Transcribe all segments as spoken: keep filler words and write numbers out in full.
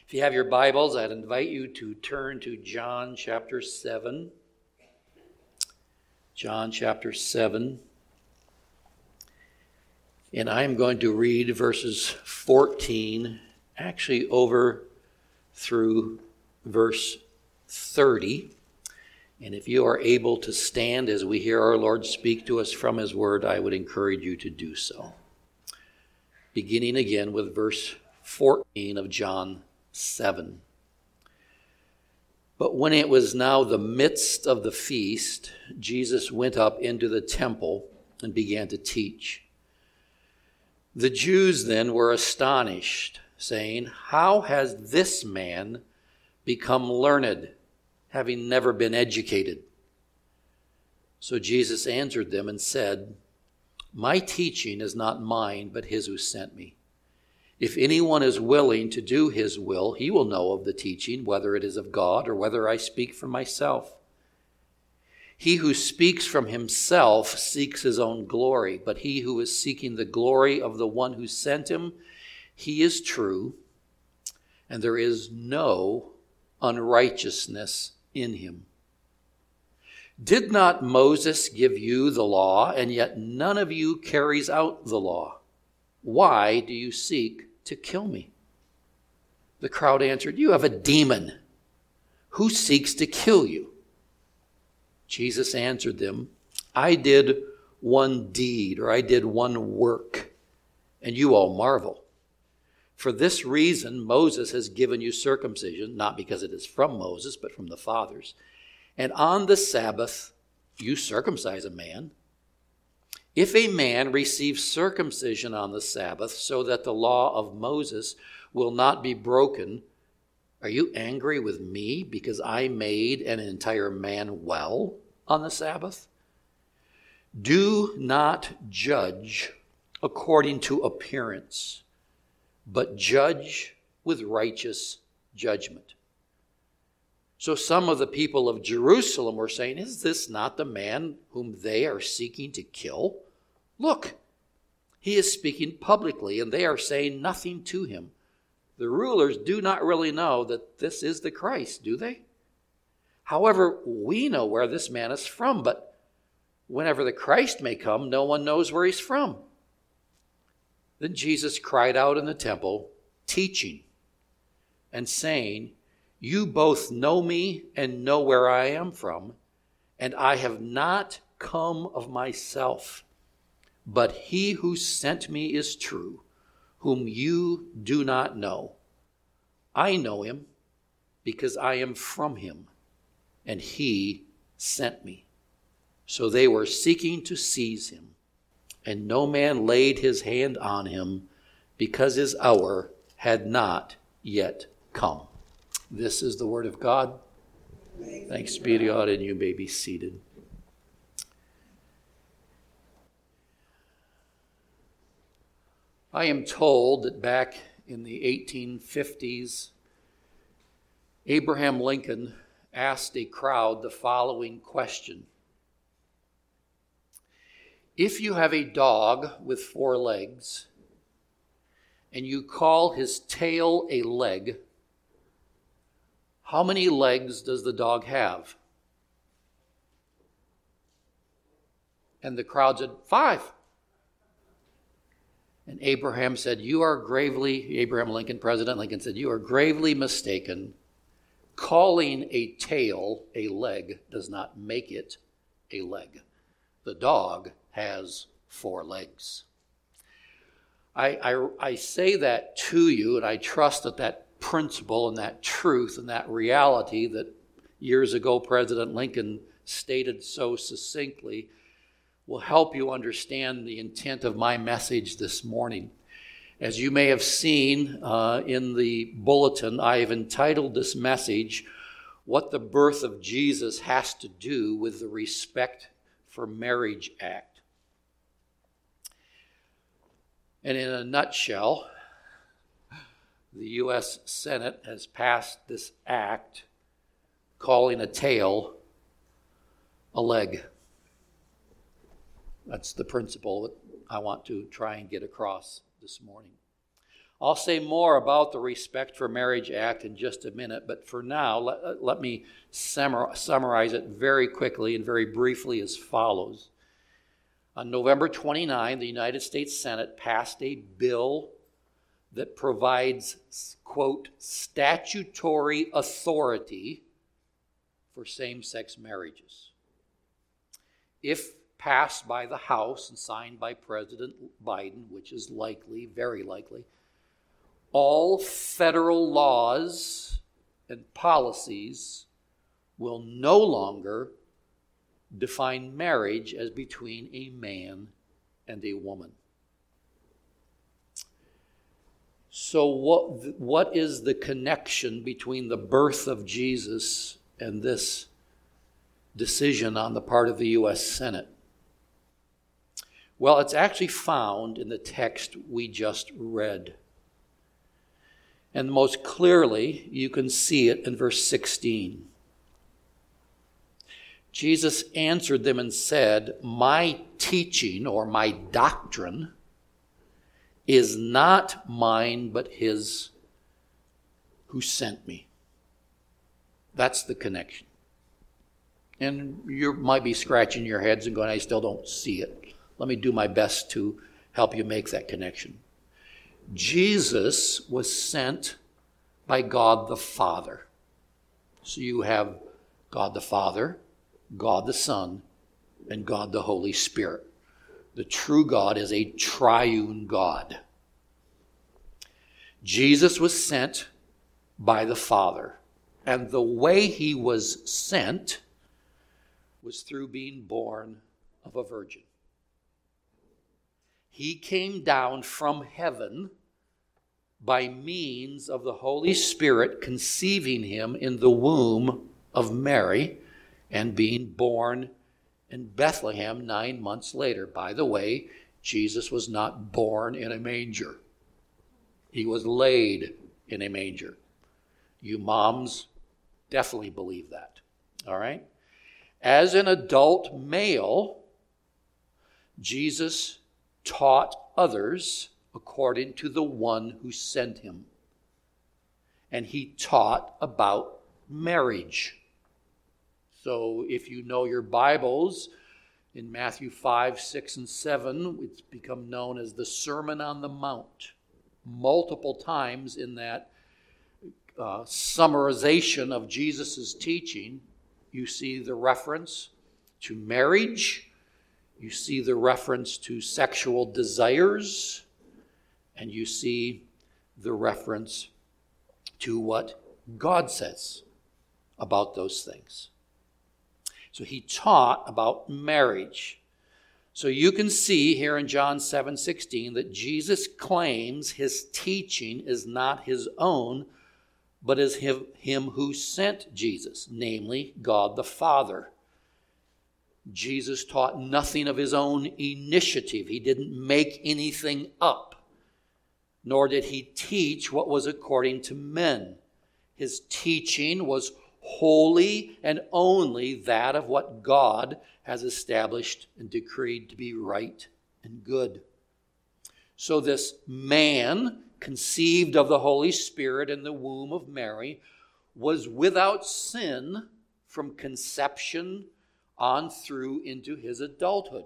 If you have your Bibles, I'd invite you to turn to John chapter seven. John chapter seven. And I'm going to read verses fourteen, actually over through verse thirty. And if you are able to stand as we hear our Lord speak to us from his word, I would encourage you to do so. Beginning again with verse fourteen of John seven. But when it was now the midst of the feast, Jesus went up into the temple and began to teach. The Jews then were astonished, saying, "How has this man become learned, having never been educated?" So Jesus answered them and said, "My teaching is not mine, but his who sent me. If anyone is willing to do his will, he will know of the teaching, whether it is of God or whether I speak from myself. He who speaks from himself seeks his own glory, but he who is seeking the glory of the one who sent him, he is true, and there is no unrighteousness in him. Did not Moses give you the law, and yet none of you carries out the law? Why do you seek to kill me?" The crowd answered, "You have a demon. Who seeks to kill you?" Jesus answered them, "I did one deed, or I did one work, and you all marvel. For this reason Moses has given you circumcision, not because it is from Moses, but from the fathers. And on the Sabbath you circumcise a man. If a man receives circumcision on the Sabbath so that the law of Moses will not be broken, are you angry with me because I made an entire man well on the Sabbath? Do not judge according to appearance, but judge with righteous judgment." So some of the people of Jerusalem were saying, "Is this not the man whom they are seeking to kill? Look, he is speaking publicly, and they are saying nothing to him." The rulers do not really know that this is the Christ, do they? "However, we know where this man is from, but whenever the Christ may come, no one knows where he's from." Then Jesus cried out in the temple, teaching and saying, "You both know me and know where I am from, and I have not come of myself, but he who sent me is true, whom you do not know. I know him because I am from him, and he sent me." So they were seeking to seize him, and no man laid his hand on him because his hour had not yet come. This is the word of God. Thanks be to God, and you may be seated. I am told that back in the eighteen fifties, Abraham Lincoln asked a crowd the following question: "If you have a dog with four legs, and you call his tail a leg, how many legs does the dog have?" And the crowd said, "Five." And Abraham said, "You are gravely," Abraham Lincoln, President Lincoln said, "you are gravely mistaken. Calling a tail a leg does not make it a leg. The dog has four legs." I, I, I say that to you, and I trust that that principle and that truth and that reality that years ago President Lincoln stated so succinctly will help you understand the intent of my message this morning. As you may have seen uh, in the bulletin, I have entitled this message, "What the Birth of Jesus Has to Do with the Respect for Marriage Act." And in a nutshell, the U S Senate has passed this act calling a tail a leg. That's the principle that I want to try and get across this morning. I'll say more about the Respect for Marriage Act in just a minute, but for now, let, let me summarize it very quickly and very briefly as follows. On November twenty-ninth, the United States Senate passed a bill that provides, quote, statutory authority for same-sex marriages. If passed by the House and signed by President Biden, which is likely, very likely, all federal laws and policies will no longer define marriage as between a man and a woman. So what, what is the connection between the birth of Jesus and this decision on the part of the U S Senate? Well, it's actually found in the text we just read. And most clearly, you can see it in verse sixteen. Jesus answered them and said, "My teaching," or my doctrine, "is not mine, but his who sent me." That's the connection. And you might be scratching your heads and going, "I still don't see it." Let me do my best to help you make that connection. Jesus was sent by God the Father. So you have God the Father, God the Son, and God the Holy Spirit. The true God is a triune God. Jesus was sent by the Father, and the way he was sent was through being born of a virgin. He came down from heaven by means of the Holy Spirit conceiving him in the womb of Mary and being born in Bethlehem nine months later. By the way, Jesus was not born in a manger. He was laid in a manger. You moms definitely believe that. All right? As an adult male, Jesus taught others according to the one who sent him. And he taught about marriage. So if you know your Bibles, in Matthew five, six, and seven, it's become known as the Sermon on the Mount. Multiple times in that uh, summarization of Jesus' teaching, you see the reference to marriage, you see the reference to sexual desires, and you see the reference to what God says about those things. So he taught about marriage. So you can see here in John seven sixteen that Jesus claims his teaching is not his own, but is him, him who sent Jesus, namely God the Father. Jesus taught nothing of his own initiative. He didn't make anything up, nor did he teach what was according to men. His teaching was wholly and only that of what God has established and decreed to be right and good. So this man, conceived of the Holy Spirit in the womb of Mary, was without sin from conception on through into his adulthood.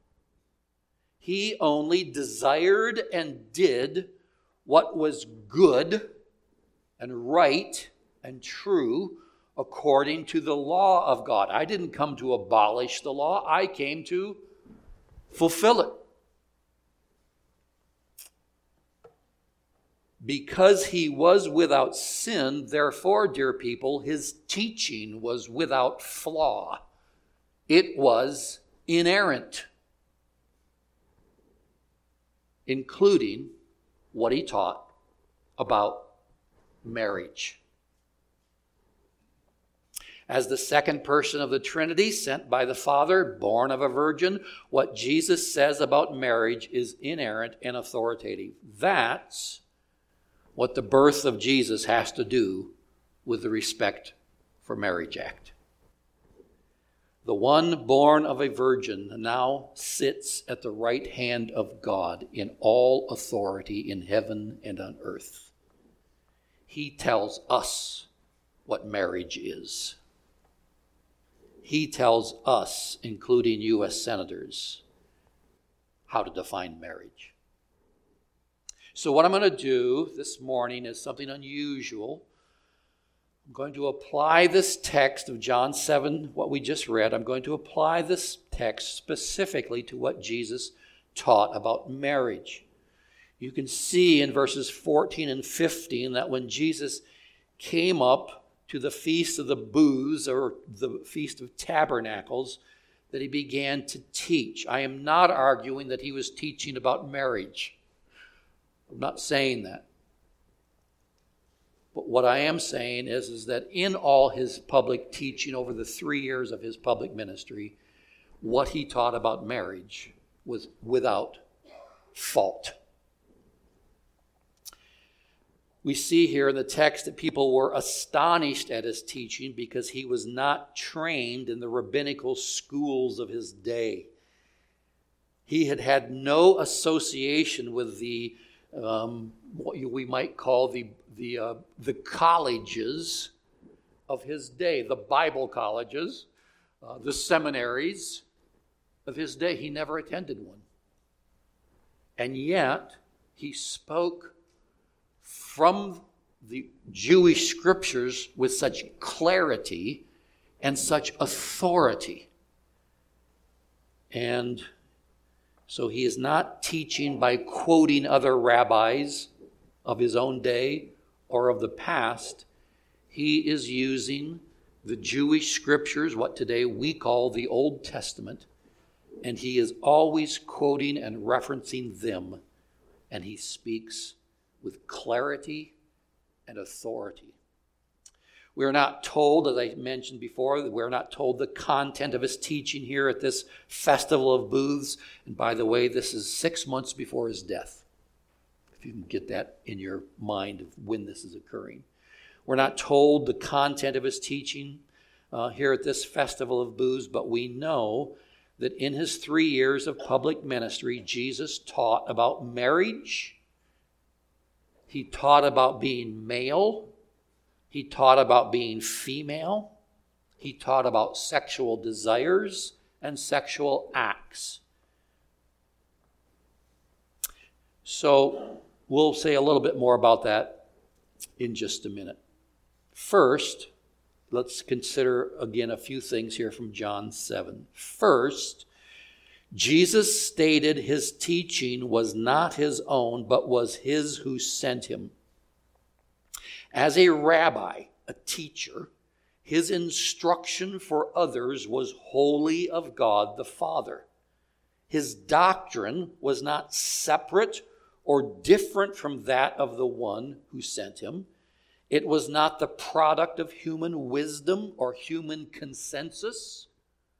He only desired and did what was good and right and true according to the law of God. I didn't come to abolish the law. I came to fulfill it. Because he was without sin, therefore, dear people, his teaching was without flaw. It was inerrant, including what he taught about marriage. As the second person of the Trinity, sent by the Father, born of a virgin, what Jesus says about marriage is inerrant and authoritative. That's what the birth of Jesus has to do with the Respect for Marriage Act. the one born of a virgin now sits at the right hand of God in all authority in heaven and on earth. He tells us what marriage is. He tells us, including U S senators, how to define marriage. So what I'm going to do this morning is something unusual. I'm going to apply this text of John seven, what we just read. I'm going to apply this text specifically to what Jesus taught about marriage. You can see in verses fourteen and fifteen that when Jesus came up to the Feast of the Booths, or the Feast of Tabernacles, that he began to teach. I am not arguing that he was teaching about marriage. I'm not saying that. But what I am saying is, is that in all his public teaching over the three years of his public ministry, what he taught about marriage was without fault. We see here in the text that people were astonished at his teaching because he was not trained in the rabbinical schools of his day. He had had no association with the Um, what we might call the the uh, the colleges of his day, the Bible colleges, uh, the seminaries of his day. He never attended one. And yet, he spoke from the Jewish scriptures with such clarity and such authority. And so he is not teaching by quoting other rabbis of his own day or of the past. He is using the Jewish scriptures, what today we call the Old Testament, and he is always quoting and referencing them, and he speaks with clarity and authority. We are not told, as I mentioned before, that we're not told the content of his teaching here at this Festival of Booths. And by the way, this is six months before his death, if you can get that in your mind of when this is occurring. We're not told the content of his teaching uh, here at this Festival of Booths, but we know that in his three years of public ministry, Jesus taught about marriage. He taught about being male. He taught about being female. He taught about sexual desires and sexual acts. So we'll say a little bit more about that in just a minute. First, let's consider again a few things here from John seven. First, Jesus stated his teaching was not his own, but was his who sent him. As a rabbi, a teacher, his instruction for others was wholly of God the Father. His doctrine was not separate or different from that of the one who sent him. It was not the product of human wisdom or human consensus.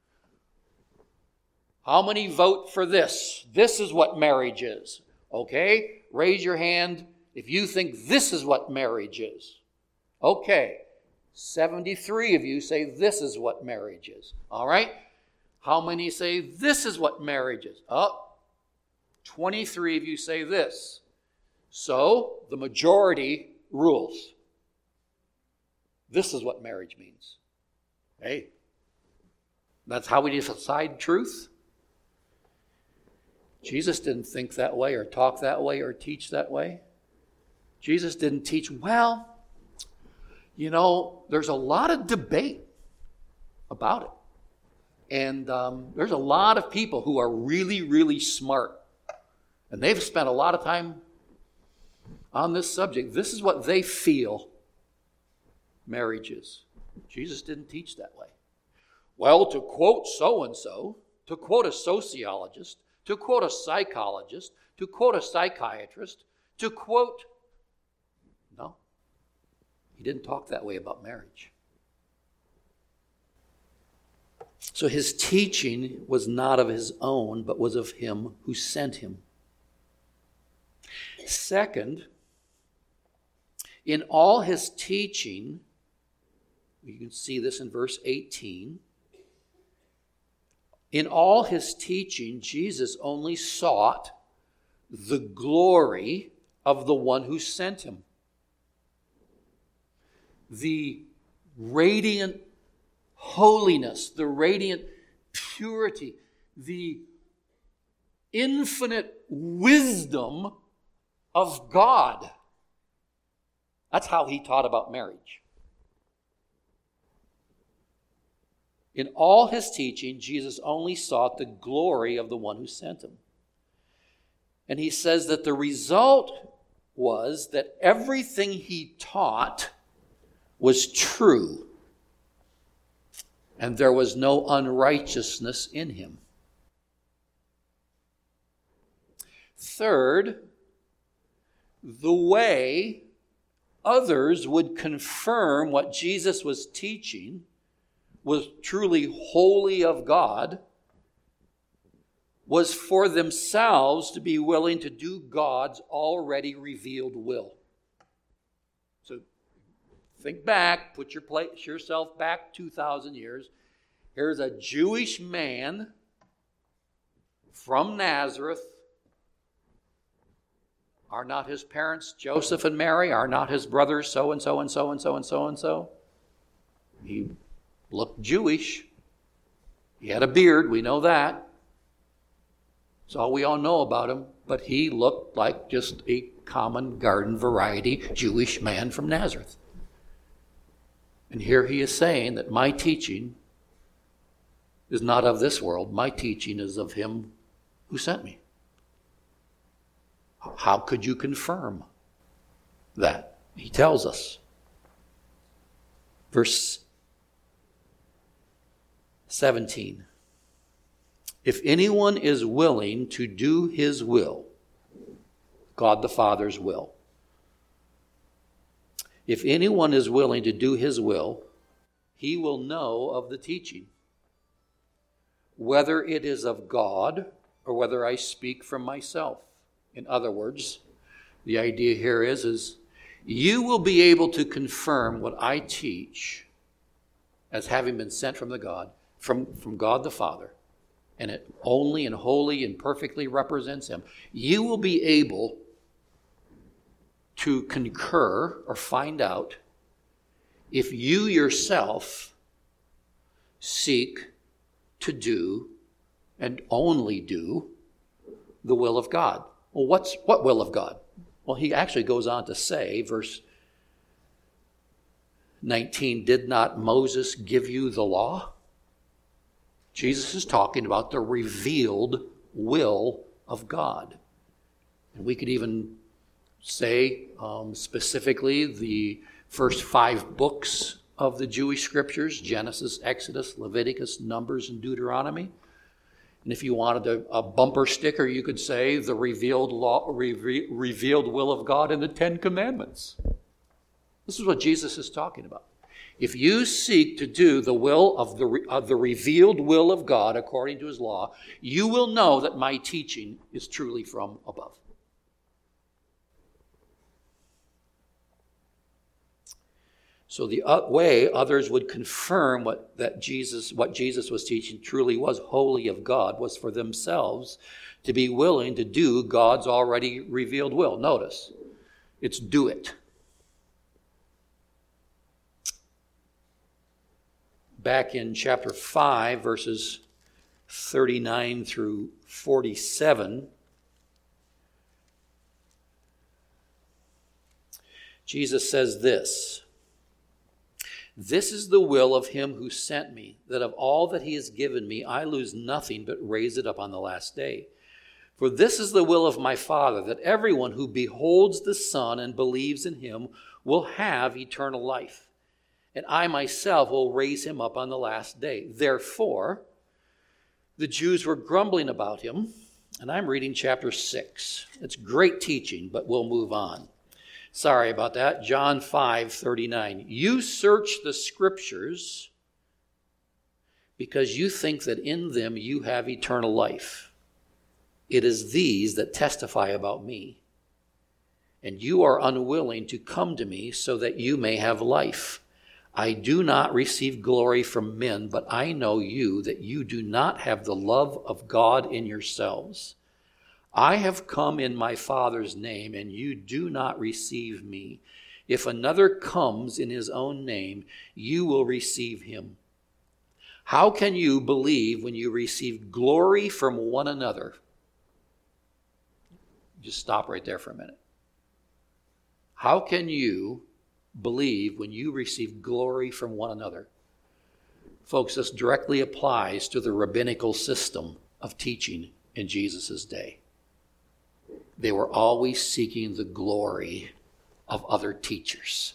How many vote for this? This is what marriage is. Okay, raise your hand if you think this is what marriage is. Okay, seventy-three of you say this is what marriage is. All right, how many say this is what marriage is? Oh, twenty-three of you say this. So the majority rules. This is what marriage means. Hey, that's how we decide truth. Jesus didn't think that way or talk that way or teach that way. Jesus didn't teach, well, you know, there's a lot of debate about it. And um, there's a lot of people who are really, really smart. And they've spent a lot of time on this subject. This is what they feel marriage is. Jesus didn't teach that way. Well, to quote so-and-so, to quote a sociologist, to quote a psychologist, to quote a psychiatrist, to quote... No. He didn't talk that way about marriage. So his teaching was not of his own, but was of him who sent him. Second, in all his teaching, you can see this in verse eighteen, In all his teaching, Jesus only sought the glory of the one who sent him. The radiant holiness, the radiant purity, the infinite wisdom of God. That's how he taught about marriage. In all his teaching, Jesus only sought the glory of the one who sent him. And he says that the result was that everything he taught was true, and there was no unrighteousness in him. Third, the way others would confirm what Jesus was teaching was truly wholly of God was for themselves to be willing to do God's already revealed will. So think back, put your place, yourself back two thousand years. Here's a Jewish man from Nazareth. Are not his parents Joseph and Mary? Are not his brothers so and so and so and so and so and so? He looked Jewish. He had a beard, we know that. That's all we all know about him. But he looked like just a common garden variety Jewish man from Nazareth. And here he is saying that my teaching is not of this world. My teaching is of him who sent me. How could you confirm that? He tells us. Verse seventeen. If anyone is willing to do his will, God the Father's will. If anyone is willing to do his will, he will know of the teaching, whether it is of God or whether I speak from myself. In other words, the idea here is, is you will be able to confirm what I teach as having been sent from the God, from, from God the Father, and it only and wholly and perfectly represents him. You will be able to concur or find out if you yourself seek to do and only do the will of God. Well, what's what will of God? Well, he actually goes on to say, verse nineteen, did not Moses give you the law? Jesus is talking about the revealed will of God. And we could even say um, specifically the first five books of the Jewish scriptures, Genesis, Exodus, Leviticus, Numbers, and Deuteronomy. And if you wanted a, a bumper sticker, you could say the revealed law, re- revealed will of God in the Ten Commandments. This is what Jesus is talking about. If you seek to do the will of the, of the revealed will of God according to his law, you will know that my teaching is truly from above. So the way others would confirm what that Jesus, what Jesus was teaching truly was wholly of God was for themselves to be willing to do God's already revealed will. Notice, it's do it. Back in chapter five, verses thirty-nine through forty-seven, Jesus says this. This is the will of him who sent me, that of all that he has given me, I lose nothing but raise it up on the last day. For this is the will of my Father, that everyone who beholds the Son and believes in him will have eternal life. And I myself will raise him up on the last day. Therefore, the Jews were grumbling about him, and I'm reading chapter six. It's great teaching, but we'll move on. Sorry about that. John five thirty-nine. You search the scriptures because you think that in them you have eternal life. It is these that testify about me. And you are unwilling to come to me so that you may have life. I do not receive glory from men, but I know you, that you do not have the love of God in yourselves. I have come in my Father's name, and you do not receive me. If another comes in his own name, you will receive him. How can you believe when you receive glory from one another? Just stop right there for a minute. How can you believe when you receive glory from one another? Folks, this directly applies to the rabbinical system of teaching in Jesus' day. They were always seeking the glory of other teachers.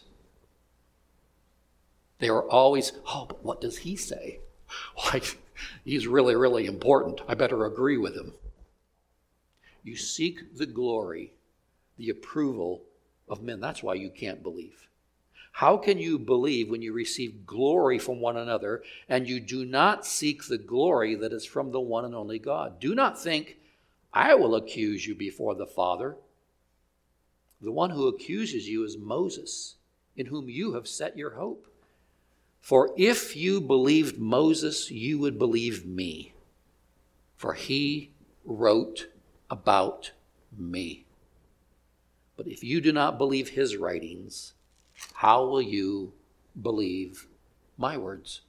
They were always, oh, but what does he say? Like, he's really, really important. I better agree with him. You seek the glory, the approval of men. That's why you can't believe. How can you believe when you receive glory from one another and you do not seek the glory that is from the one and only God? Do not think, I will accuse you before the Father. The one who accuses you is Moses, in whom you have set your hope. For if you believed Moses, you would believe me, for he wrote about me. But if you do not believe his writings, how will you believe my words?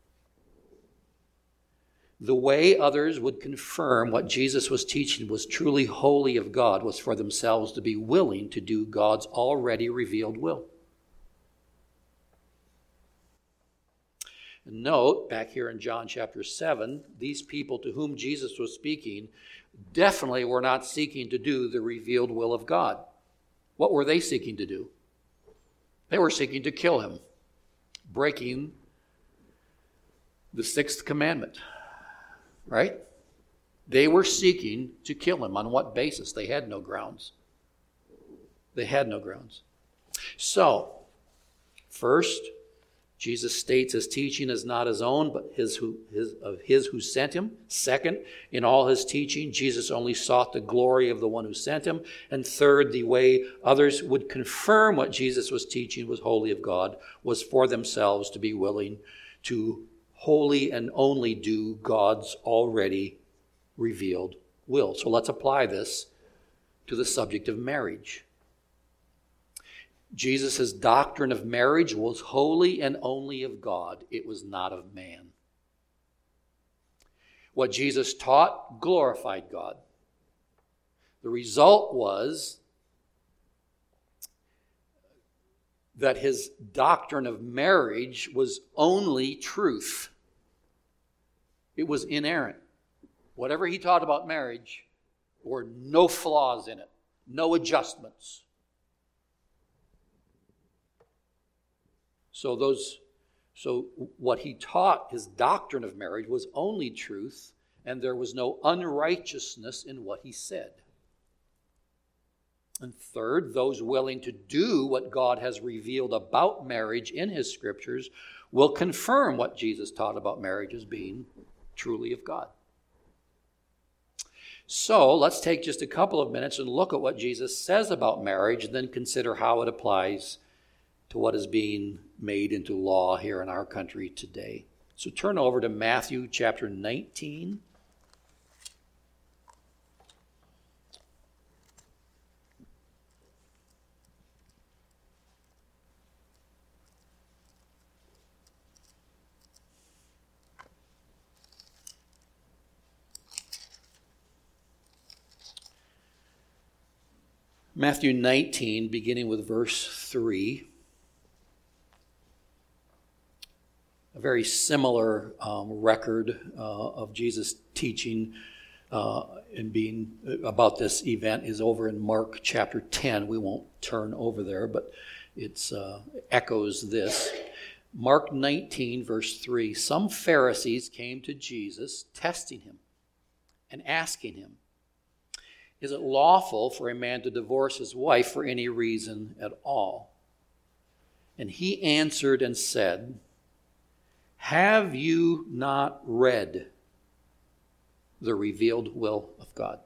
The way others would confirm what Jesus was teaching was truly holy of God was for themselves to be willing to do God's already revealed will. And note, back here in John chapter seven, these people to whom Jesus was speaking definitely were not seeking to do the revealed will of God. What were they seeking to do? They were seeking to kill him, breaking the sixth commandment, right? They were seeking to kill him. On what basis? They had no grounds. They had no grounds. So, first, Jesus states his teaching is not his own, but his who, his, of his who sent him. Second, in all his teaching, Jesus only sought the glory of the one who sent him. And third, the way others would confirm what Jesus was teaching was holy of God was for themselves to be willing to wholly and only do God's already revealed will. So let's apply this to the subject of marriage. Jesus' doctrine of marriage was wholly and only of God. It was not of man. What Jesus taught glorified God. The result was that his doctrine of marriage was only truth. It was inerrant. Whatever he taught about marriage, there were no flaws in it, no adjustments. So those, so what he taught, his doctrine of marriage, was only truth, and there was no unrighteousness in what he said. And third, those willing to do what God has revealed about marriage in his scriptures will confirm what Jesus taught about marriage as being truly of God. So let's take just a couple of minutes and look at what Jesus says about marriage and then consider how it applies to what is being made into law here in our country today. So turn over to Matthew chapter nineteen. Matthew nineteen, beginning with verse three. A very similar um, record uh, of Jesus' teaching uh, and being about this event is over in Mark chapter ten. We won't turn over there, but it uh, echoes this. Mark nineteen, verse three. Some Pharisees came to Jesus, testing him and asking him, "Is it lawful for a man to divorce his wife for any reason at all?" And he answered and said, "Have you not read the revealed will of God?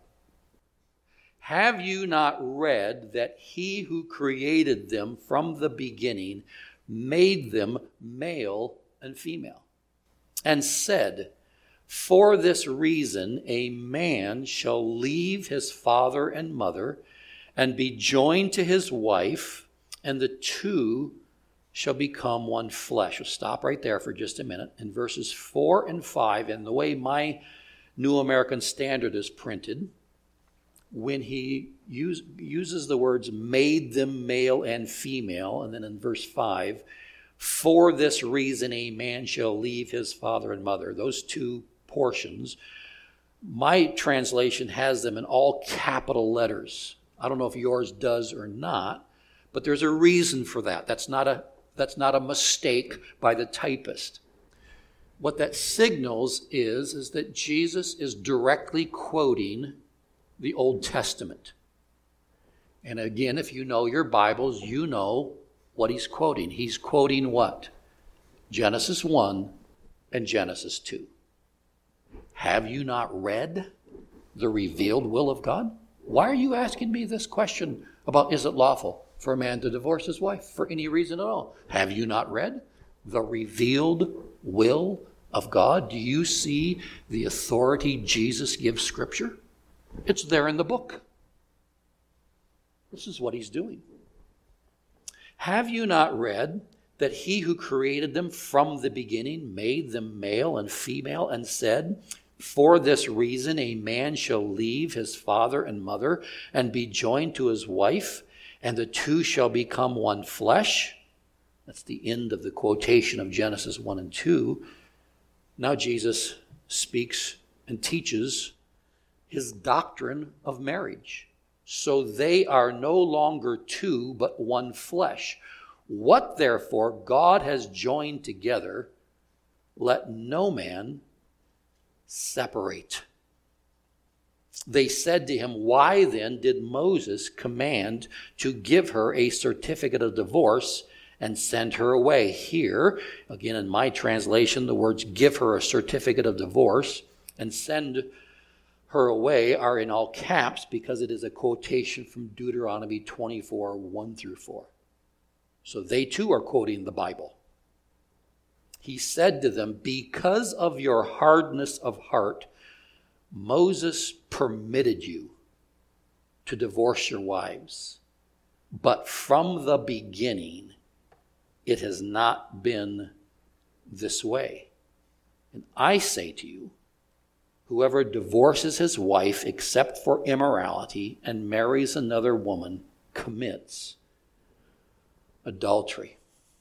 Have you not read that he who created them from the beginning made them male and female, and said, for this reason a man shall leave his father and mother and be joined to his wife, and the two shall become one flesh. We'll stop right there for just a minute. In verses four and five, and the way my New American Standard is printed, when he use, uses the words made them male and female, and then in verse five, for this reason a man shall leave his father and mother, those two portions, my translation has them in all capital letters. I don't know if yours does or not, but there's a reason for that. That's not a, that's not a mistake by the typist. What that signals is, is that Jesus is directly quoting the Old Testament. And again, if you know your Bibles, you know what he's quoting. He's quoting what? Genesis one and Genesis two. Have you not read the revealed will of God? Why are you asking me this question about is it lawful for a man to divorce his wife for any reason at all? Have you not read the revealed will of God? Do you see the authority Jesus gives Scripture? It's there in the book. This is what he's doing. Have you not read that he who created them from the beginning made them male and female, and said, for this reason a man shall leave his father and mother and be joined to his wife, and the two shall become one flesh? That's the end of the quotation of Genesis one and two. Now Jesus speaks and teaches his doctrine of marriage. So they are no longer two, but one flesh. What therefore God has joined together, let no man separate. They said to him, why then did Moses command to give her a certificate of divorce and send her away? Here, again in my translation, the words give her a certificate of divorce and send her away are in all caps because it is a quotation from Deuteronomy twenty-four, one through four. So they too are quoting the Bible. He said to them, because of your hardness of heart, Moses permitted you to divorce your wives. But from the beginning, it has not been this way. And I say to you, whoever divorces his wife except for immorality and marries another woman commits adultery.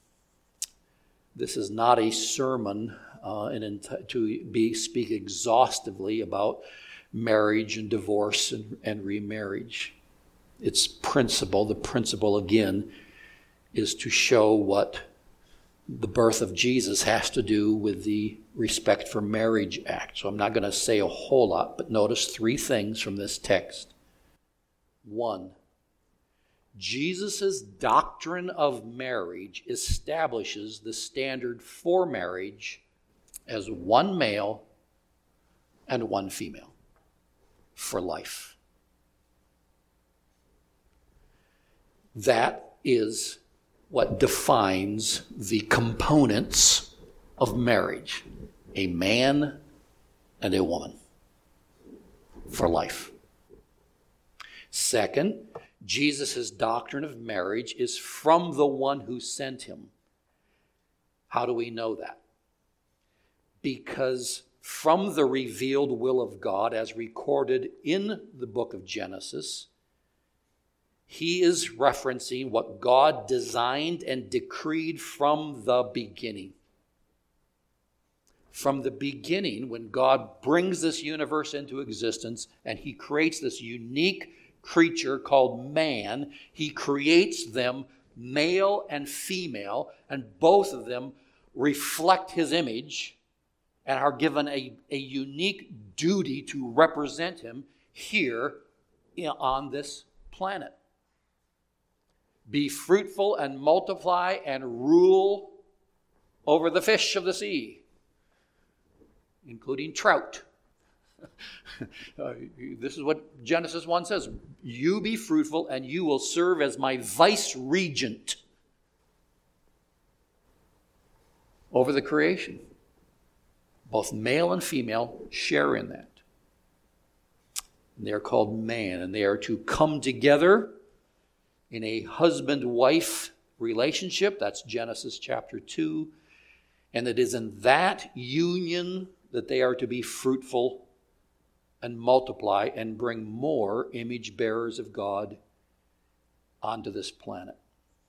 This is not a sermon uh, and to be speak exhaustively about marriage and divorce and, and remarriage. Its principle, the principle again, is to show what the birth of Jesus has to do with the Respect for Marriage Act. So I'm not going to say a whole lot, but notice three things from this text. One, Jesus' doctrine of marriage establishes the standard for marriage as one male and one female for life. That is what defines the components of marriage. A man and a woman for life. Second, Jesus' doctrine of marriage is from the one who sent him. How do we know that? Because from the revealed will of God as recorded in the book of Genesis, he is referencing what God designed and decreed from the beginning. From the beginning, when God brings this universe into existence and he creates this unique creature called man, he creates them male and female, and both of them reflect his image and are given a, a unique duty to represent him here on this planet. Be fruitful and multiply and rule over the fish of the sea, including trout. uh, this is what Genesis one says. You be fruitful and you will serve as my vice regent. over the creation. Both male and female share in that. They are called man, and they are to come together in a husband-wife relationship. That's Genesis chapter two. And it is in that union that they are to be fruitful and multiply and bring more image bearers of God onto this planet.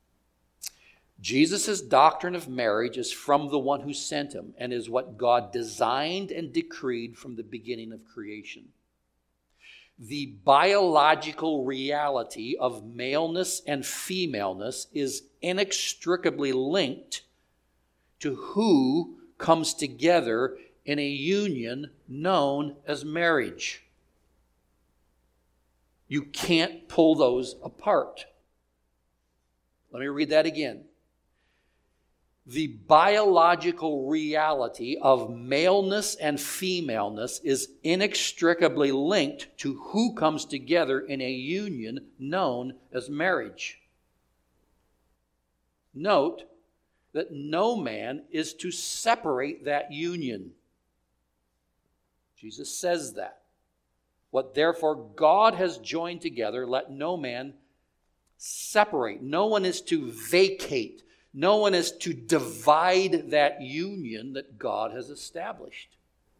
Jesus' doctrine of marriage is from the one who sent him and is what God designed and decreed from the beginning of creation. The biological reality of maleness and femaleness is inextricably linked to who comes together in a union known as marriage. You can't pull those apart. Let me read that again. The biological reality of maleness and femaleness is inextricably linked to who comes together in a union known as marriage. Note that no man is to separate that union. Jesus says that. What therefore God has joined together, let no man separate. No one is to vacate. No one is to divide that union that God has established.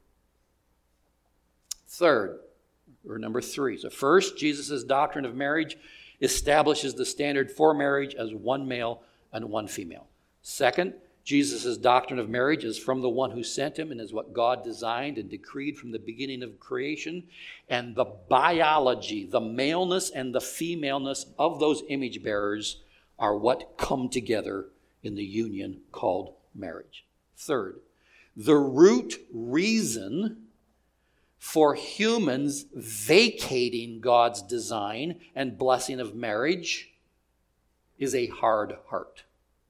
Third, or number three. So first, Jesus' doctrine of marriage establishes the standard for marriage as one male and one female. Second, Jesus' doctrine of marriage is from the one who sent him and is what God designed and decreed from the beginning of creation. And the biology, the maleness and the femaleness of those image bearers are what come together in the union called marriage. Third, the root reason for humans vacating God's design and blessing of marriage is a hard heart.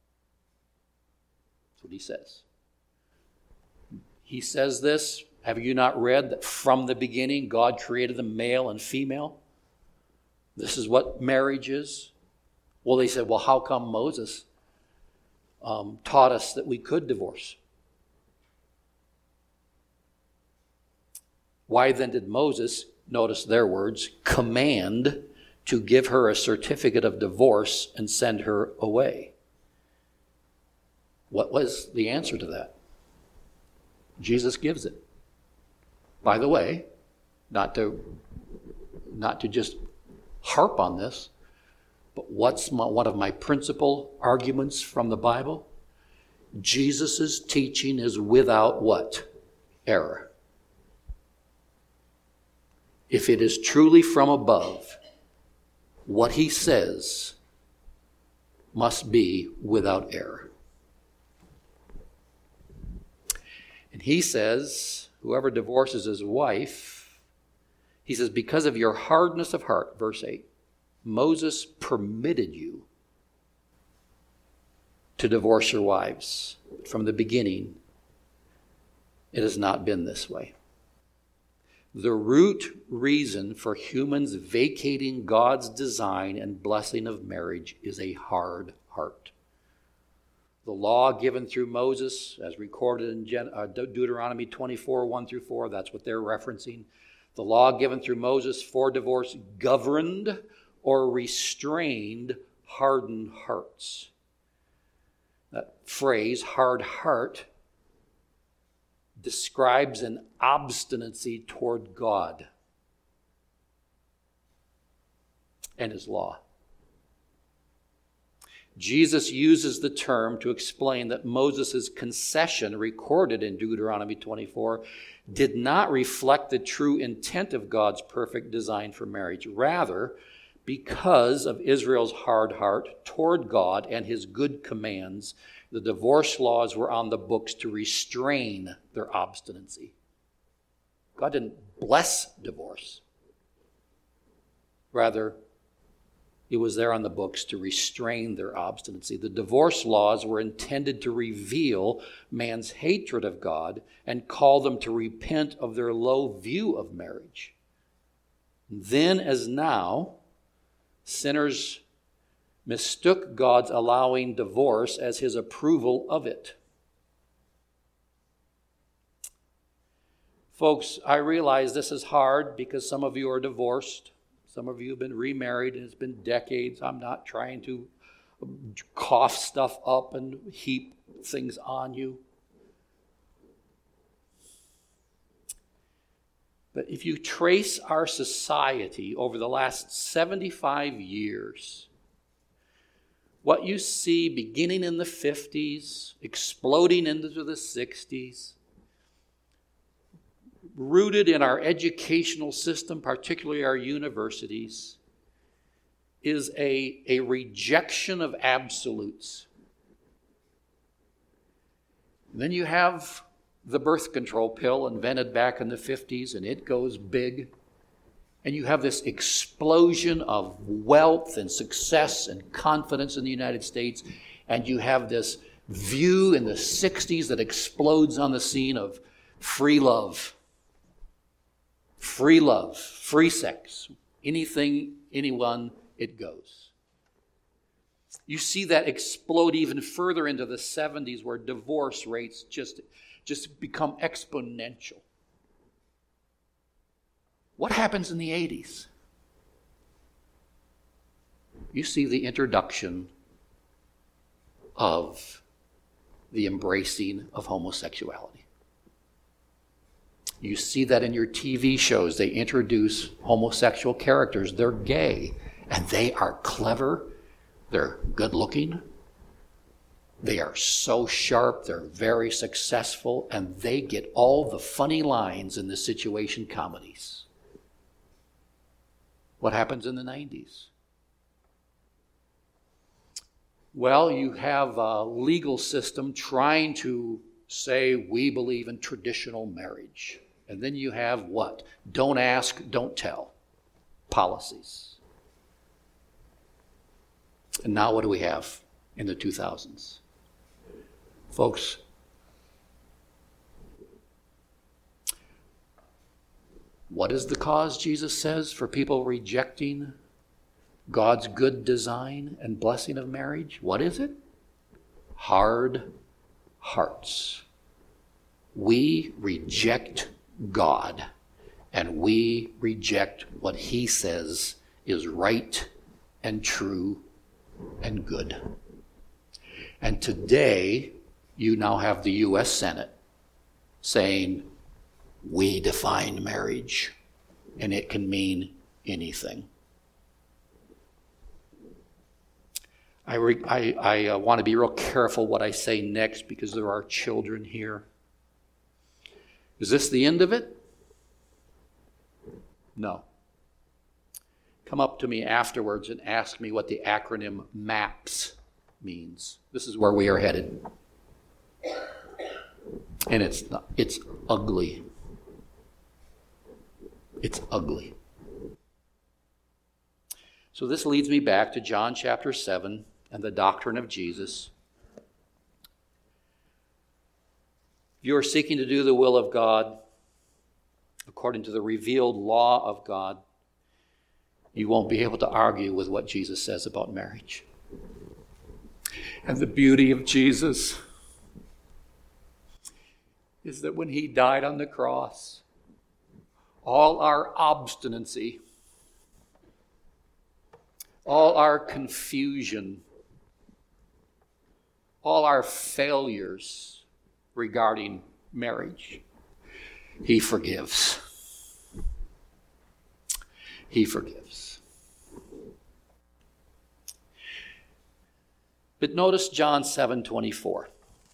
That's what he says. He says this, have you not read that from the beginning God created them male and female? This is what marriage is. Well, they said, well, how come Moses um, taught us that we could divorce? Why then did Moses, notice their words, command to give her a certificate of divorce and send her away? What was the answer to that? Jesus gives it. By the way, not to, not to just harp on this, but what's my, one of my principal arguments from the Bible? Jesus' teaching is without what? Error. If it is truly from above, what he says must be without error. And he says, whoever divorces his wife, he says, because of your hardness of heart, verse eight, Moses permitted you to divorce your wives. From the beginning, it has not been this way. The root reason for humans vacating God's design and blessing of marriage is a hard heart. The law given through Moses, as recorded in Gen- uh, Deuteronomy twenty-four, one through four, that's what they're referencing. The law given through Moses for divorce governed or restrained hardened hearts. That phrase, hard heart, describes an obstinacy toward God and his law. Jesus uses the term to explain that Moses' concession recorded in Deuteronomy twenty-four did not reflect the true intent of God's perfect design for marriage. Rather, because of Israel's hard heart toward God and his good commands, the divorce laws were on the books to restrain their obstinacy. God didn't bless divorce. Rather, it was there on the books to restrain their obstinacy. The divorce laws were intended to reveal man's hatred of God and call them to repent of their low view of marriage. Then as now, sinners mistook God's allowing divorce as his approval of it. Folks, I realize this is hard because some of you are divorced. Some of you have been remarried and it's been decades. I'm not trying to cough stuff up and heap things on you. But if you trace our society over the last seventy-five years, what you see beginning in the fifties, exploding into the sixties, rooted in our educational system, particularly our universities, is a, a rejection of absolutes. And then you have the birth control pill invented back in the fifties, and it goes big. And you have this explosion of wealth and success and confidence in the United States. And you have this view in the sixties that explodes on the scene of free love. Free love, free sex, anything, anyone, it goes. You see that explode even further into the seventies where divorce rates just, just become exponential. What happens in the eighties? You see the introduction of the embracing of homosexuality. You see that in your T V shows. They introduce homosexual characters. They're gay, and they are clever. They're good looking. They are so sharp. They're very successful, and they get all the funny lines in the situation comedies. What happens in the nineties? Well, you have a legal system trying to say we believe in traditional marriage. And then you have what? Don't ask, don't tell policies. And now what do we have in the two thousands? Folks, what is the cause, Jesus says, for people rejecting God's good design and blessing of marriage? What is it? Hard hearts. We reject God, and we reject what he says is right and true and good. And today, you now have the U S Senate saying, we define marriage, and it can mean anything. I, re- I, I uh, want to be real careful what I say next because there are children here. Is this the end of it? No. Come up to me afterwards and ask me what the acronym MAPS means. This is where we are headed. And it's not, it's ugly. It's ugly. So this leads me back to John chapter seven and the doctrine of Jesus. You are seeking to do the will of God according to the revealed law of God. You won't be able to argue with what Jesus says about marriage. And the beauty of Jesus is that when he died on the cross, all our obstinacy, all our confusion, all our failures regarding marriage, he forgives. He forgives. But notice John seven twenty-four.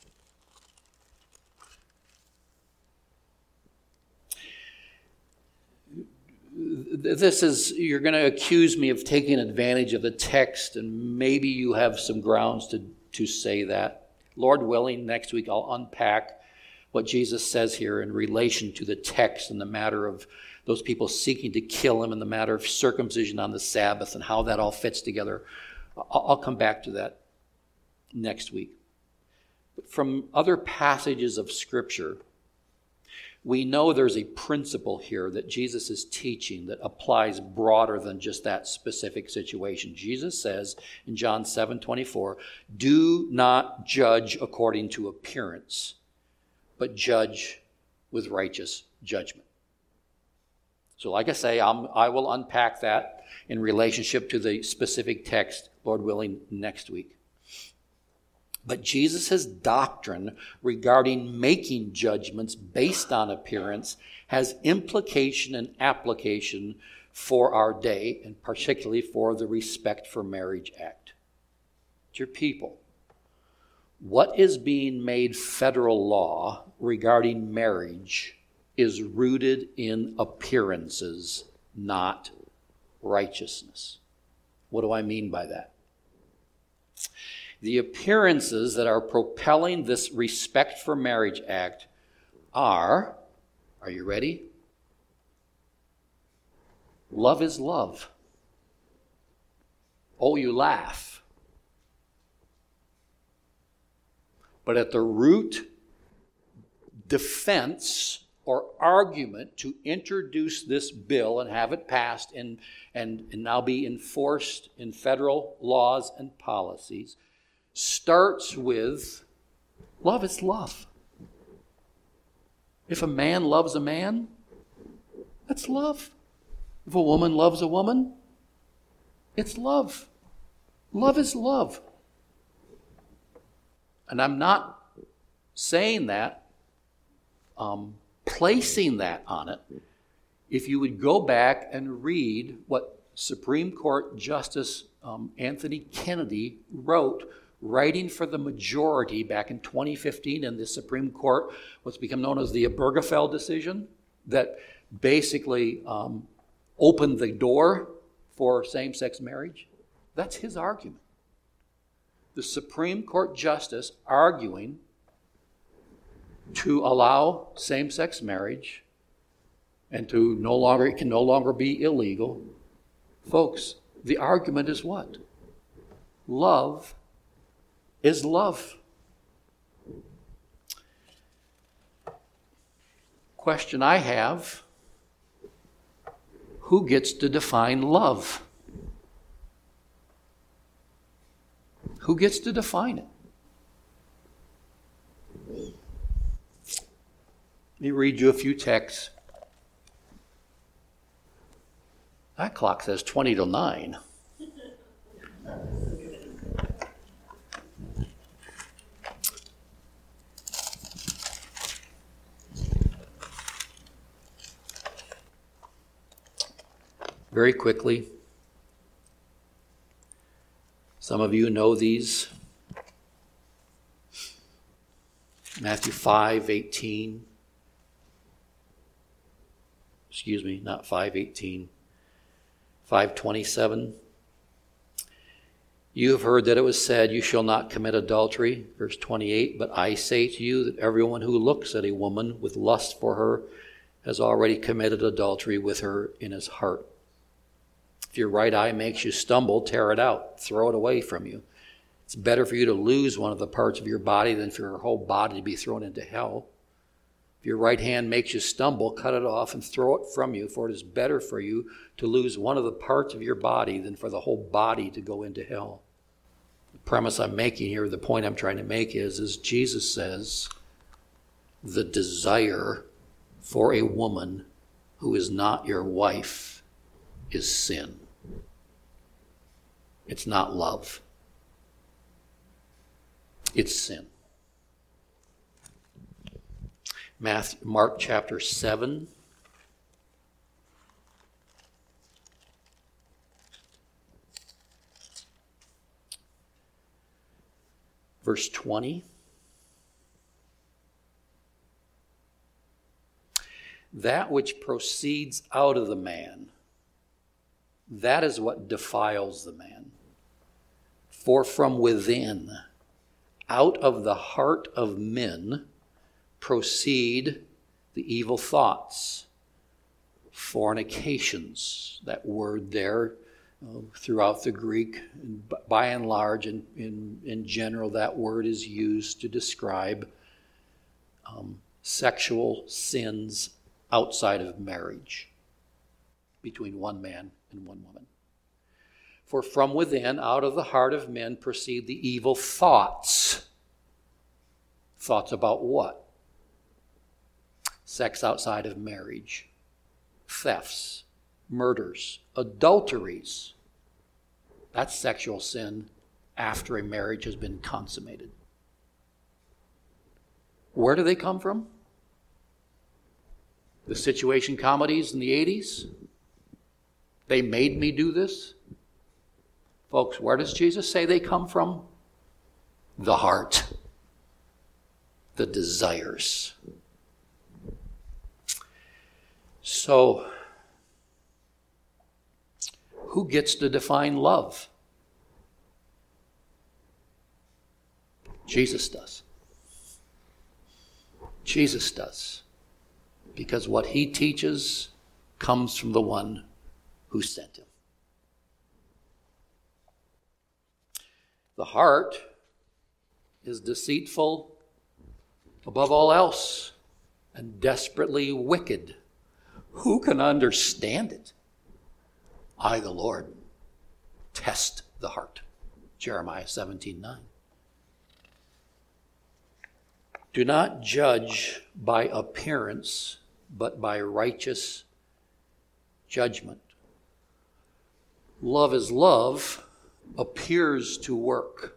This is, you're going to accuse me of taking advantage of the text, and maybe you have some grounds to, to say that. Lord willing, next week I'll unpack what Jesus says here in relation to the text and the matter of those people seeking to kill him and the matter of circumcision on the Sabbath and how that all fits together. I'll come back to that next week. But from other passages of Scripture, we know there's a principle here that Jesus is teaching that applies broader than just that specific situation. Jesus says in John seven twenty-four, do not judge according to appearance, but judge with righteous judgment. So like I say, I'm, I will unpack that in relationship to the specific text, Lord willing, next week. But Jesus' doctrine regarding making judgments based on appearance has implication and application for our day, and particularly for the Respect for Marriage Act. Dear people, what is being made federal law regarding marriage is rooted in appearances, not righteousness. What do I mean by that? The appearances that are propelling this Respect for Marriage Act are, are you ready? Love is love. Oh, you laugh. But at the root defense or argument to introduce this bill and have it passed and, and, and now be enforced in federal laws and policies starts with love is love. If a man loves a man, that's love. If a woman loves a woman, it's love. Love is love. And I'm not saying that, um, placing that on it. If you would go back and read what Supreme Court Justice um, Anthony Kennedy wrote, writing for the majority back in twenty fifteen in the Supreme Court, what's become known as the Obergefell decision, that basically um, opened the door for same-sex marriage. That's his argument. The Supreme Court justice arguing to allow same-sex marriage and to no longer, it can no longer be illegal. Folks, the argument is what? Love is love. Question I have, who gets to define love? Who gets to define it? Let me read you a few texts. That clock says twenty to nine. Very quickly, some of you know these. Matthew five eighteen. Excuse me, not five eighteen. five twenty-seven. You have heard that it was said, you shall not commit adultery. Verse twenty-eight, but I say to you that everyone who looks at a woman with lust for her has already committed adultery with her in his heart. If your right eye makes you stumble, tear it out, throw it away from you. It's better for you to lose one of the parts of your body than for your whole body to be thrown into hell. If your right hand makes you stumble, cut it off and throw it from you, for it is better for you to lose one of the parts of your body than for the whole body to go into hell. The premise I'm making here, the point I'm trying to make is, is Jesus says, the desire for a woman who is not your wife is sin. It's not love. It's sin. Matthew, Mark chapter seven. Verse twenty. That which proceeds out of the man, that is what defiles the man. For from within, out of the heart of men, proceed the evil thoughts, fornications, that word there uh, throughout the Greek, by and large, in, in, in general, that word is used to describe um, sexual sins outside of marriage between one man and one woman. For from within, out of the heart of men, proceed the evil thoughts. Thoughts about what? sex outside of marriage, thefts, murders, adulteries. That's sexual sin after a marriage has been consummated. Where do they come from? The situation comedies in the eighties? They made me do this? Folks, where does Jesus say they come from? The heart. The desires. So, who gets to define love? Jesus does. Jesus does. Because what he teaches comes from the one who sent him. The heart is deceitful above all else and desperately wicked. Who can understand it? I, the Lord, test the heart. Jeremiah seventeen nine. Do not judge by appearance, but by righteous judgment. Love is love appears to work.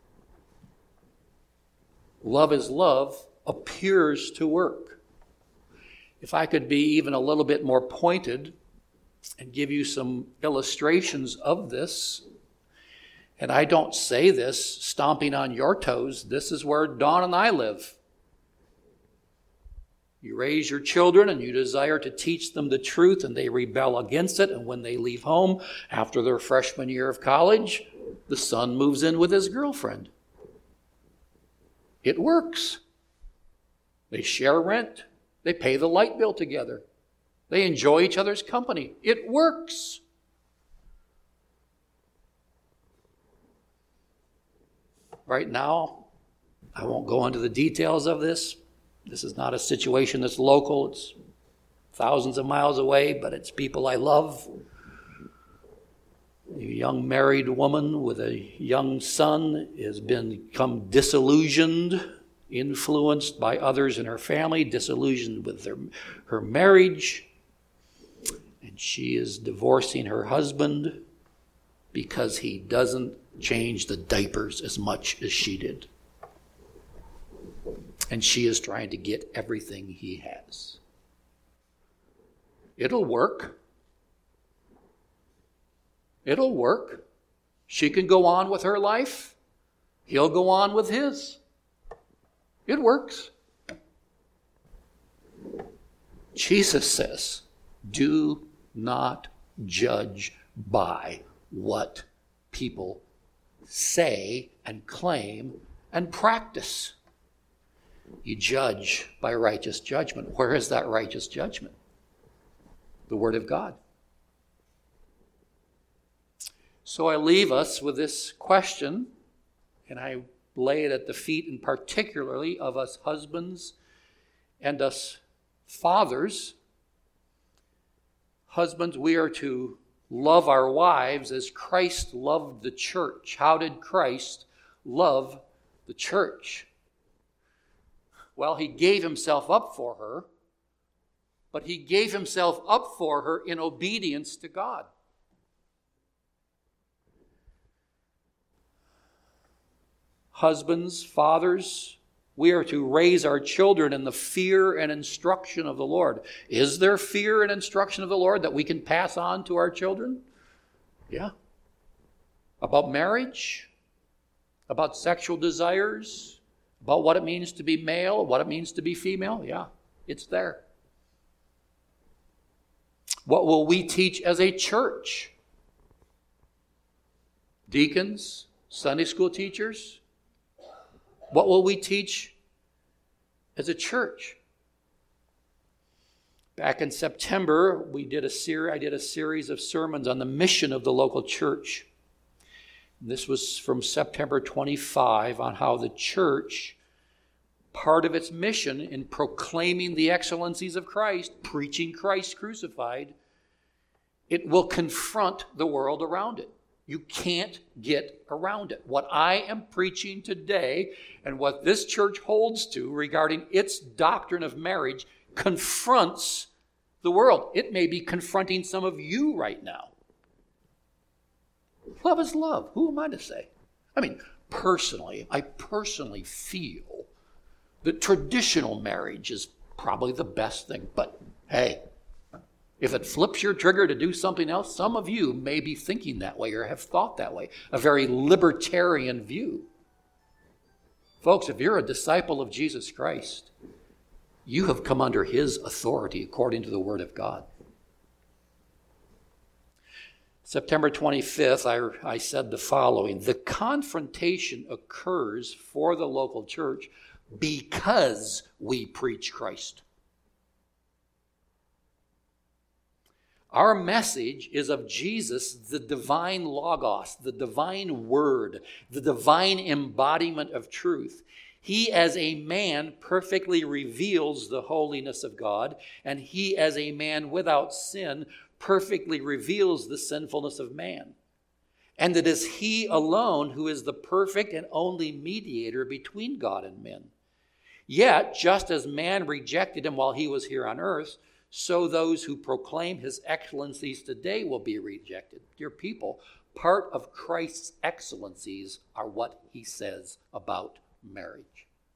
Love is love appears to work. If I could be even a little bit more pointed and give you some illustrations of this, and I don't say this stomping on your toes, this is where Dawn and I live. You raise your children and you desire to teach them the truth and they rebel against it. And when they leave home after their freshman year of college, the son moves in with his girlfriend. It works. They share rent. They pay the light bill together. They enjoy each other's company. It works. Right now, I won't go into the details of this. This is not a situation that's local. It's thousands of miles away, but it's people I love. A young married woman with a young son has been become disillusioned, influenced by others in her family, disillusioned with their, her marriage. And she is divorcing her husband because he doesn't change the diapers as much as she did. And she is trying to get everything he has. It'll work. It'll work. She can go on with her life. He'll go on with his. It works. Jesus says, do not judge by what people say and claim and practice. You judge by righteous judgment. Where is that righteous judgment? The Word of God. So I leave us with this question, and I lay it at the feet, and particularly of us husbands and us fathers. Husbands, we are to love our wives as Christ loved the church. How did Christ love the church? Well, he gave himself up for her, but he gave himself up for her in obedience to God. Husbands, fathers, we are to raise our children in the fear and instruction of the Lord. Is there fear and instruction of the Lord that we can pass on to our children? Yeah. About marriage? About sexual desires? About what it means to be male, what it means to be female? Yeah, it's there. What will we teach as a church? Deacons, Sunday school teachers? What will we teach as a church? Back in September, we did a ser- I did a series of sermons on the mission of the local church. This was from September twenty-fifth on how the church, part of its mission in proclaiming the excellencies of Christ, preaching Christ crucified, it will confront the world around it. You can't get around it. What I am preaching today and what this church holds to regarding its doctrine of marriage confronts the world. It may be confronting some of you right now. Love is love. Who am I to say? I mean, personally, I personally feel that traditional marriage is probably the best thing. But hey, if it flips your trigger to do something else, some of you may be thinking that way or have thought that way. A very libertarian view. Folks, if you're a disciple of Jesus Christ, you have come under his authority according to the Word of God. September twenty-fifth, I, I said the following: the confrontation occurs for the local church because we preach Christ. Our message is of Jesus, the divine Logos, the divine Word, the divine embodiment of truth. He as a man perfectly reveals the holiness of God, and he as a man without sin perfectly reveals the sinfulness of man. And it is he alone who is the perfect and only mediator between God and men. Yet, just as man rejected him while he was here on earth, so those who proclaim his excellencies today will be rejected. Dear people, part of Christ's excellencies are what he says about marriage.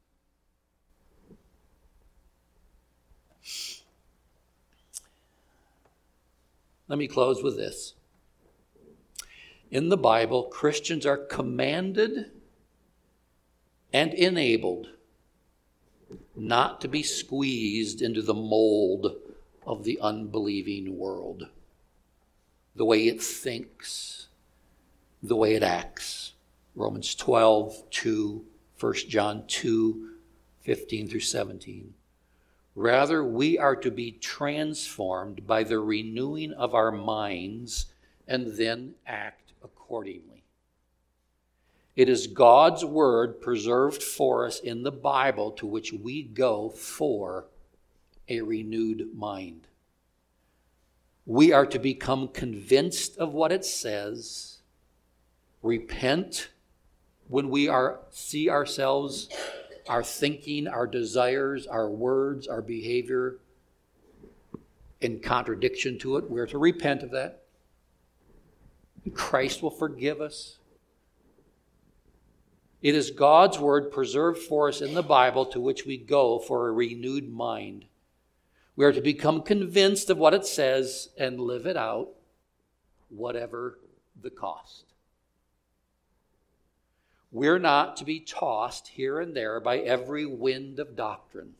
Let me close with this. In the Bible, Christians are commanded and enabled not to be squeezed into the mold of the unbelieving world, the way it thinks, the way it acts. Romans twelve, two, First John two, fifteen through seventeen. Rather, we are to be transformed by the renewing of our minds and then act accordingly. It is God's word preserved for us in the Bible to which we go for a renewed mind. We are to become convinced of what it says, repent when we are see ourselves, our thinking, our desires, our words, our behavior in contradiction to it. We're to repent of that. Christ will forgive us. It is God's word preserved for us in the Bible to which we go for a renewed mind. We are to become convinced of what it says and live it out, whatever the cost. We're not to be tossed here and there by every wind of doctrine.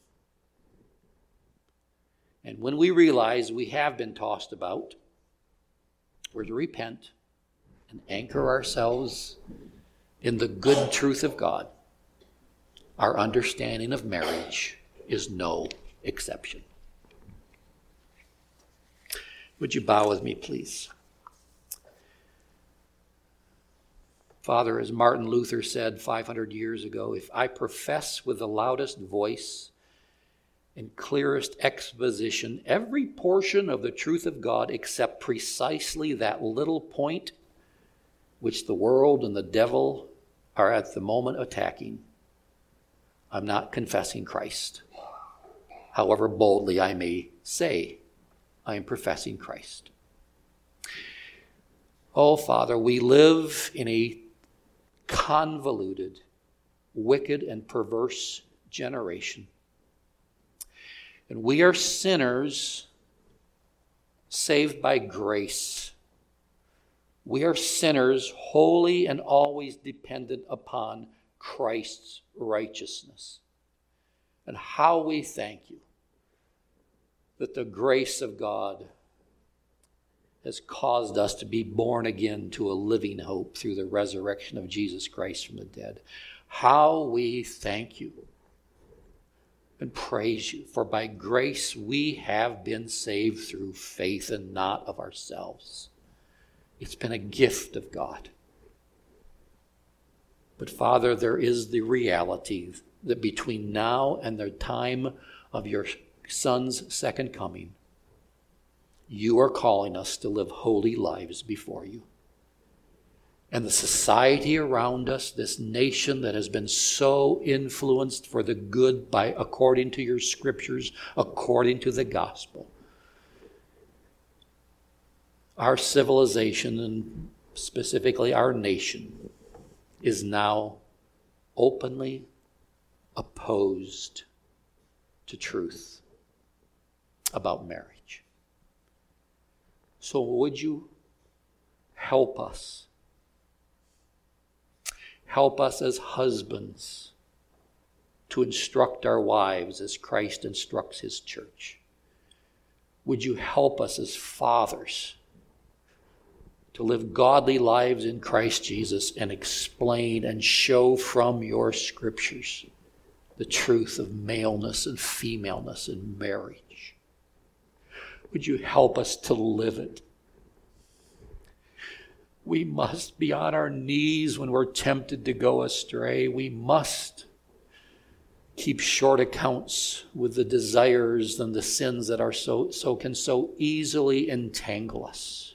And when we realize we have been tossed about, we're to repent and anchor ourselves in the good truth of God. Our understanding of marriage is no exception. Would you bow with me, please? Father, as Martin Luther said five hundred years ago, if I profess with the loudest voice and clearest exposition every portion of the truth of God except precisely that little point which the world and the devil are at the moment attacking, I'm not confessing Christ. However boldly I may say, I am professing Christ. Oh, Father, we live in a convoluted, wicked, and perverse generation. And we are sinners saved by grace. We are sinners wholly and always dependent upon Christ's righteousness. And how we thank you that the grace of God has caused us to be born again to a living hope through the resurrection of Jesus Christ from the dead. How we thank you and praise you, for by grace we have been saved through faith and not of ourselves. It's been a gift of God. But Father, there is the reality that between now and the time of your Son's second coming, you are calling us to live holy lives before you. And the society around us, this nation that has been so influenced for the good by according to your scriptures, according to the gospel. Our civilization, and specifically our nation, is now openly opposed to truth about marriage. So would you help us? Help us as husbands to instruct our wives as Christ instructs his church. Would you help us as fathers to live godly lives in Christ Jesus and explain and show from your scriptures the truth of maleness and femaleness in marriage? Would you help us to live it? We must be on our knees when we're tempted to go astray. We must keep short accounts with the desires and the sins that are so, so can so easily entangle us.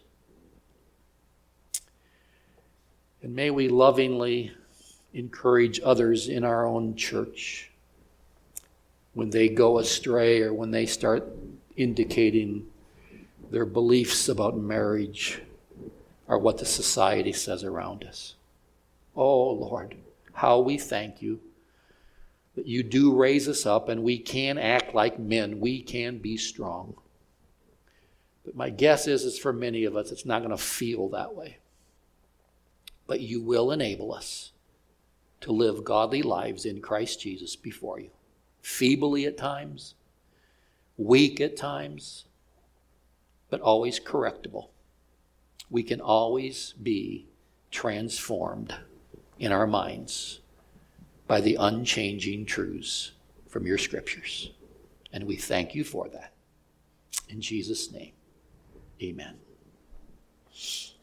And may we lovingly encourage others in our own church when they go astray or when they start indicating their beliefs about marriage or what the society says around us. Oh, Lord, how we thank you that you do raise us up and we can act like men. We can be strong. But my guess is, is for many of us, it's not going to feel that way. But you will enable us to live godly lives in Christ Jesus before you. Feebly at times, weak at times, but always correctable. We can always be transformed in our minds by the unchanging truths from your scriptures. And we thank you for that. In Jesus' name, amen.